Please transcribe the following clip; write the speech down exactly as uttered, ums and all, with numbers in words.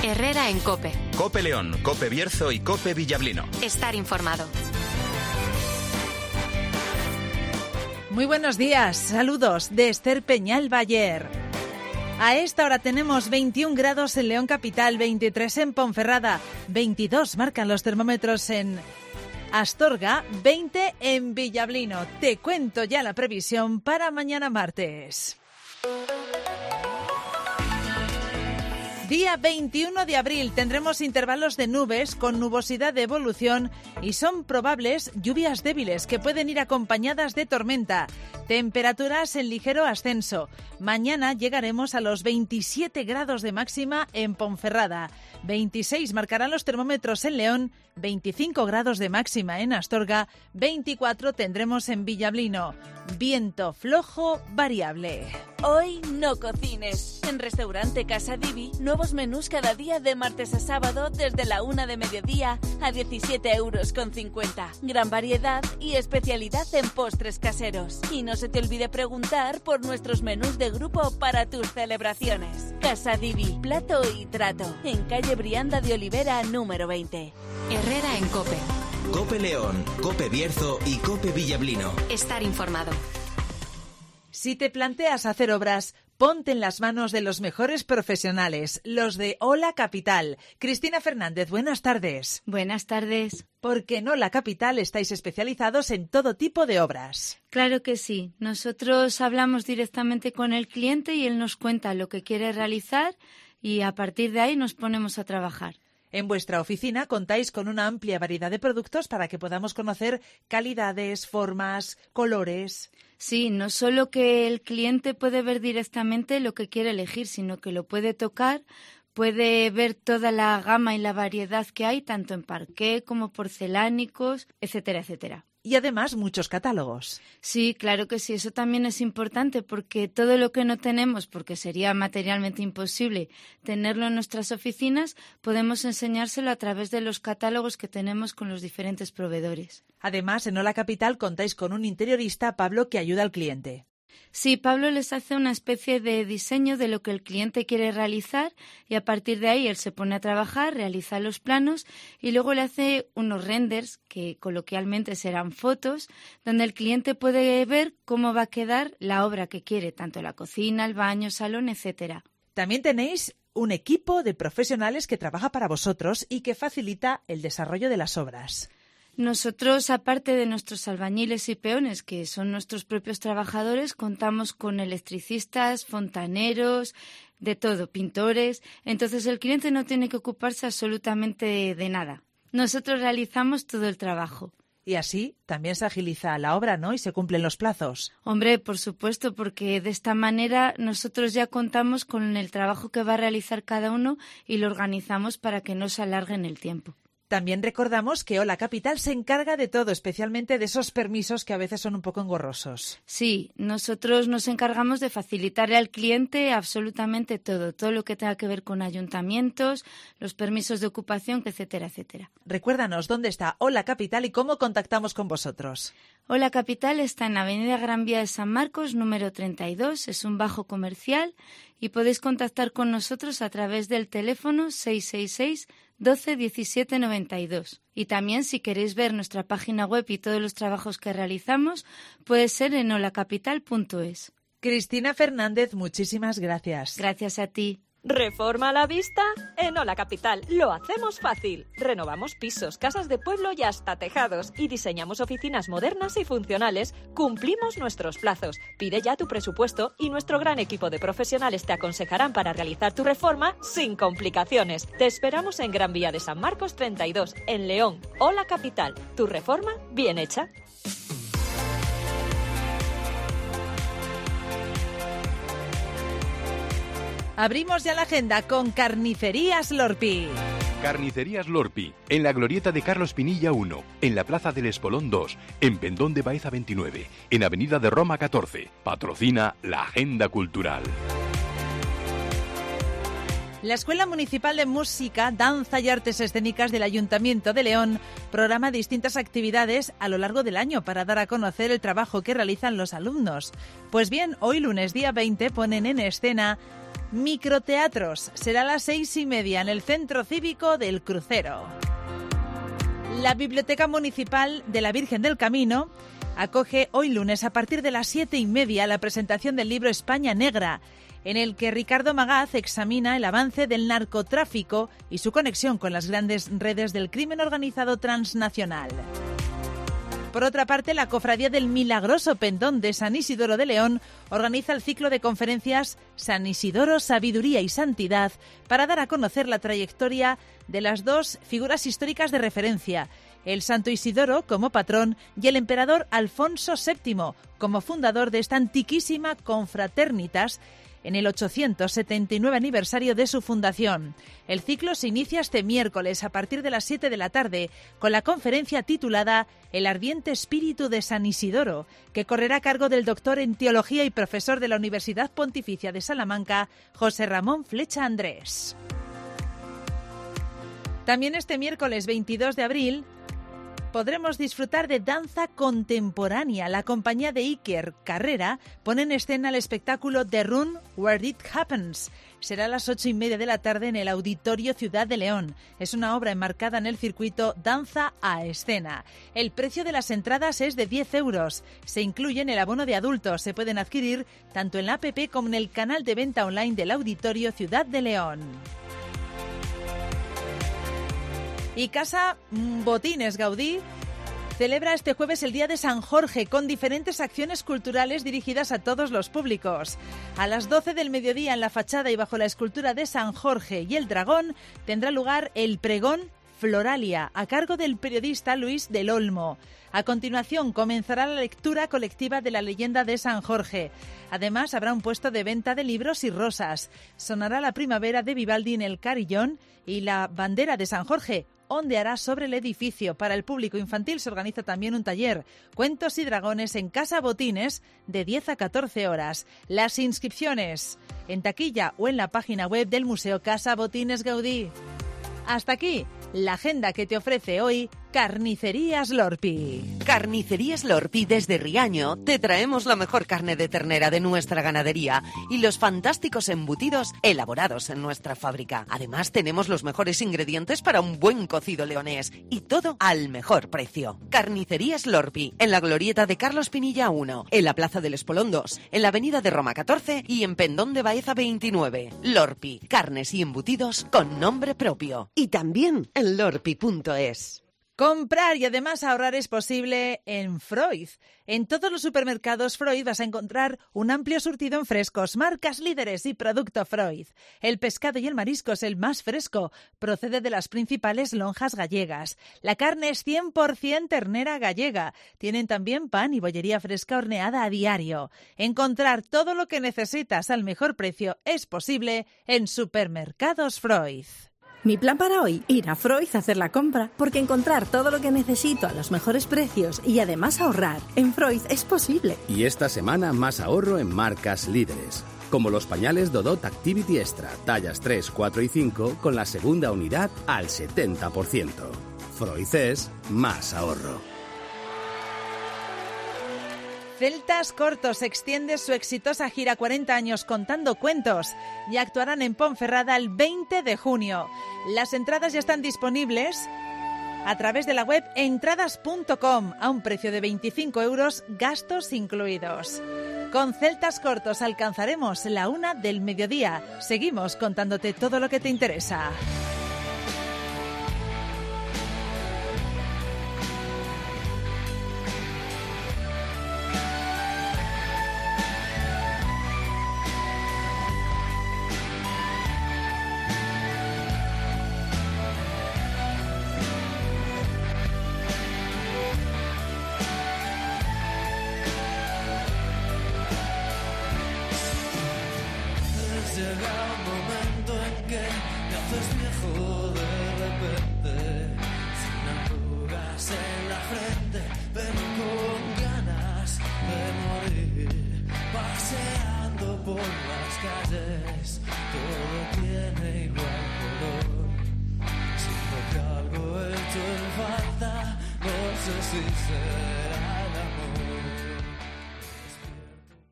Herrera en COPE. COPE León, COPE Bierzo y COPE Villablino. Estar informado. Muy buenos días, saludos de Esther Peñal Bayer. A esta hora tenemos veintiún grados en León Capital, veintitrés en Ponferrada, veintidós marcan los termómetros en Astorga, veinte en Villablino. Te cuento ya la previsión para mañana martes. Día veintiuno de abril tendremos intervalos de nubes con nubosidad de evolución y son probables lluvias débiles que pueden ir acompañadas de tormenta. Temperaturas en ligero ascenso. Mañana llegaremos a los veintisiete grados de máxima en Ponferrada. veintiséis marcarán los termómetros en León, veinticinco grados de máxima en Astorga, veinticuatro tendremos en Villablino. Viento flojo variable. Hoy no cocines. En Restaurante Casa Divi, nuevos menús cada día de martes a sábado desde la una de mediodía a diecisiete euros con cincuenta. Gran variedad y especialidad en postres caseros. Y no se te olvide preguntar por nuestros menús de grupo para tus celebraciones. Casa Divi, plato y trato. En calle Brianda de Olivera número veinte. Herrera en COPE. COPE León, COPE Bierzo y COPE Villablino. Estar informado. Si te planteas hacer obras, ponte en las manos de los mejores profesionales, los de Ola Capital. Cristina Fernández, buenas tardes. Buenas tardes. Porque en Ola Capital estáis especializados en todo tipo de obras. Claro que sí. Nosotros hablamos directamente con el cliente y él nos cuenta lo que quiere realizar y a partir de ahí nos ponemos a trabajar. En vuestra oficina contáis con una amplia variedad de productos para que podamos conocer calidades, formas, colores. Sí, no solo que el cliente puede ver directamente lo que quiere elegir, sino que lo puede tocar, puede ver toda la gama y la variedad que hay, tanto en parqué como porcelánicos, etcétera, etcétera. Y además muchos catálogos. Sí, claro que sí, eso también es importante porque todo lo que no tenemos, porque sería materialmente imposible tenerlo en nuestras oficinas, podemos enseñárselo a través de los catálogos que tenemos con los diferentes proveedores. Además, en Ola Capital contáis con un interiorista, Pablo, que ayuda al cliente. Sí, Pablo les hace una especie de diseño de lo que el cliente quiere realizar y a partir de ahí él se pone a trabajar, realiza los planos y luego le hace unos renders, que coloquialmente serán fotos, donde el cliente puede ver cómo va a quedar la obra que quiere, tanto la cocina, el baño, salón, etcétera. También tenéis un equipo de profesionales que trabaja para vosotros y que facilita el desarrollo de las obras. Nosotros, aparte de nuestros albañiles y peones, que son nuestros propios trabajadores, contamos con electricistas, fontaneros, de todo, pintores. Entonces el cliente no tiene que ocuparse absolutamente de nada. Nosotros realizamos todo el trabajo. Y así también se agiliza la obra, ¿no? Y se cumplen los plazos. Hombre, por supuesto, porque de esta manera nosotros ya contamos con el trabajo que va a realizar cada uno y lo organizamos para que no se alargue en el tiempo. También recordamos que Ola Capital se encarga de todo, especialmente de esos permisos que a veces son un poco engorrosos. Sí, nosotros nos encargamos de facilitarle al cliente absolutamente todo, todo lo que tenga que ver con ayuntamientos, los permisos de ocupación, etcétera, etcétera. Recuérdanos dónde está Ola Capital y cómo contactamos con vosotros. Ola Capital está en Avenida Gran Vía de San Marcos, número treinta y dos, es un bajo comercial y podéis contactar con nosotros a través del teléfono seis seis seis, doce, diecisiete, noventa y dos. Y también si queréis ver nuestra página web y todos los trabajos que realizamos, puede ser en ola capital punto es. Cristina Fernández, muchísimas gracias. Gracias a ti. ¿Reforma a la vista? En Ola Capital lo hacemos fácil. Renovamos pisos, casas de pueblo y hasta tejados. Y diseñamos oficinas modernas y funcionales. Cumplimos nuestros plazos. Pide ya tu presupuesto y nuestro gran equipo de profesionales te aconsejarán para realizar tu reforma sin complicaciones. Te esperamos en Gran Vía de San Marcos treinta y dos, en León. Ola Capital. Tu reforma bien hecha. Abrimos ya la agenda con Carnicerías Lorpi. Carnicerías Lorpi, en la glorieta de Carlos Pinilla uno, en la Plaza del Espolón dos, en Pendón de Baeza veintinueve, en Avenida de Roma catorce. Patrocina la Agenda Cultural. La Escuela Municipal de Música, Danza y Artes Escénicas del Ayuntamiento de León programa distintas actividades a lo largo del año para dar a conocer el trabajo que realizan los alumnos. Pues bien, hoy lunes día veinte ponen en escena Microteatros. Será a las seis y media en el Centro Cívico del Crucero. La Biblioteca Municipal de la Virgen del Camino acoge hoy lunes a partir de las siete y media la presentación del libro España Negra, en el que Ricardo Magaz examina el avance del narcotráfico y su conexión con las grandes redes del crimen organizado transnacional. Por otra parte, la Cofradía del Milagroso Pendón de San Isidoro de León organiza el ciclo de conferencias San Isidoro, Sabiduría y Santidad para dar a conocer la trayectoria de las dos figuras históricas de referencia, el Santo Isidoro como patrón y el emperador Alfonso séptimo como fundador de esta antiquísima confraternitas en el ochocientos setenta y nueve aniversario de su fundación. El ciclo se inicia este miércoles a partir de las siete de la tarde con la conferencia titulada El ardiente espíritu de San Isidoro, que correrá a cargo del doctor en teología y profesor de la Universidad Pontificia de Salamanca, José Ramón Flecha Andrés. También este miércoles veintidós de abril podremos disfrutar de danza contemporánea. La compañía de Iker Carrera pone en escena el espectáculo The Room Where It Happens. Será a las ocho y media de la tarde en el Auditorio Ciudad de León. Es una obra enmarcada en el circuito Danza a Escena. El precio de las entradas es de diez euros. Se incluye en el abono de adultos. Se pueden adquirir tanto en la app como en el canal de venta online del Auditorio Ciudad de León. Y Casa Botines Gaudí celebra este jueves el Día de San Jorge con diferentes acciones culturales dirigidas a todos los públicos. A las doce del mediodía en la fachada y bajo la escultura de San Jorge y el dragón tendrá lugar el pregón Floralia a cargo del periodista Luis del Olmo. A continuación comenzará la lectura colectiva de la leyenda de San Jorge. Además habrá un puesto de venta de libros y rosas. Sonará la primavera de Vivaldi en el Carillón y la bandera de San Jorge ondeará sobre el edificio. Para el público infantil se organiza también un taller, Cuentos y Dragones en Casa Botines, de diez a catorce horas. Las inscripciones en taquilla o en la página web del Museo Casa Botines Gaudí. Hasta aquí la agenda que te ofrece hoy Carnicerías Lorpi. Carnicerías Lorpi desde Riaño te traemos la mejor carne de ternera de nuestra ganadería y los fantásticos embutidos elaborados en nuestra fábrica. Además tenemos los mejores ingredientes para un buen cocido leonés y todo al mejor precio. Carnicerías Lorpi en la glorieta de Carlos Pinilla uno, en la Plaza del Espolón dos, en la Avenida de Roma catorce y en Pendón de Baeza veintinueve. Lorpi, carnes y embutidos con nombre propio. Y también en lorpi punto es. Comprar y además ahorrar es posible en Freud. En todos los supermercados Freud vas a encontrar un amplio surtido en frescos, marcas líderes y producto Freud. El pescado y el marisco es el más fresco, procede de las principales lonjas gallegas. La carne es cien por ciento ternera gallega. Tienen también pan y bollería fresca horneada a diario. Encontrar todo lo que necesitas al mejor precio es posible en Supermercados Freud. Mi plan para hoy, ir a Freud a hacer la compra, porque encontrar todo lo que necesito a los mejores precios y además ahorrar en Freud es posible. Y esta semana más ahorro en marcas líderes, como los pañales Dodot Activity Extra, tallas tres, cuatro y cinco, con la segunda unidad al setenta por ciento. Freud es más ahorro. Celtas Cortos extiende su exitosa gira cuarenta años contando cuentos y actuarán en Ponferrada el veinte de junio. Las entradas ya están disponibles a través de la web entradas punto com a un precio de veinticinco euros, gastos incluidos. Con Celtas Cortos alcanzaremos la una del mediodía. Seguimos contándote todo lo que te interesa. Si será